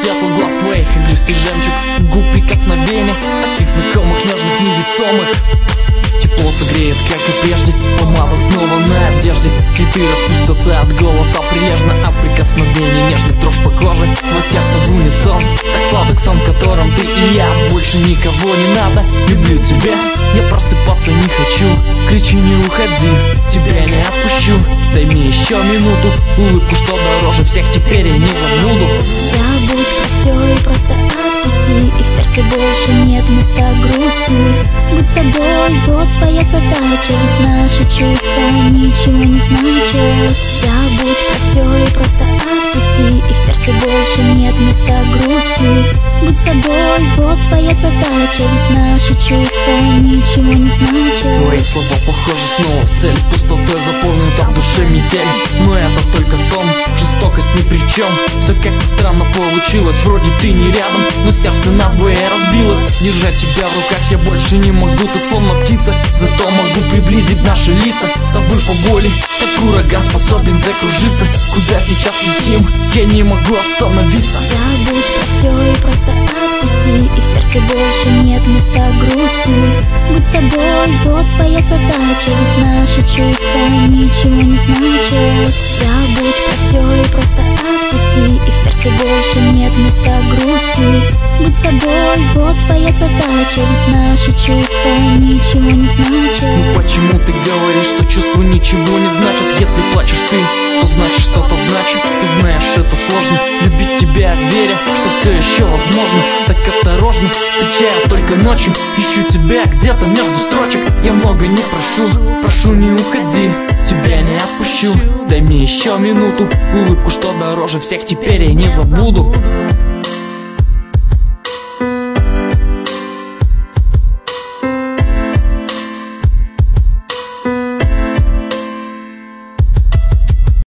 светлых глаз твоих, игристый жемчуг губ, прикосновения таких знакомых, нежных, невесомых. Тепло согреет, как и прежде, помада снова на одежде. Цветы распустятся от голоса прилежно, от прикосновений нежных, дрожь по коже, но сердце в унисон. Так сладок сон, в котором ты и я, больше никого не надо. Люблю тебя, я просыпаться не хочу. Кричи, не уходи, тебя не отпущу. Дай мне еще минуту, улыбку, что дороже всех, теперь я не забуду. Забудь про все и просто отпусти, и в сердце больше нет места грусти. Будь собой, вот твоя задача, ведь наши чувства ничего не значат. Забудь про все и просто отпусти, и в сердце больше нет места грусти. Будь собой, вот твоя задача, ведь наши чувства ничего не значат. Твои слова похожи снова в цель, пустотой заполнена в душе метель. Но это только сон, жестокость ни при чем. Все как-то странно получилось, вроде ты не рядом, но сердце надвое разбилось. Держать тебя в руках я больше не могу, ты словно птица, зато могу приблизить наши лица. Забыв о боли, как ураган способен закружиться. Куда сейчас летим, я не могу остановиться. Забудь про все и просто отпусти, и в сердце больше нет места грусти. Будь собой, вот твоя задача, ведь наши чувства ничего не значат. Забудь про все и просто отпусти, и в сердце больше нет места грусти. Будь собой, вот твоя задача, ведь наши чувства ничего не значат. Ну почему ты говоришь, что чувства ничего не значат? Если плачешь ты, то значит что-то значит. Ты знаешь, это сложно, любить тебя, веря, что все еще возможно. Так осторожно, встречая только ночью, ищу тебя где-то между строчек. Я много не прошу, прошу не уходи, тебя не отпущу. Дай мне еще минуту, улыбку, что дороже всех, теперь я не забуду.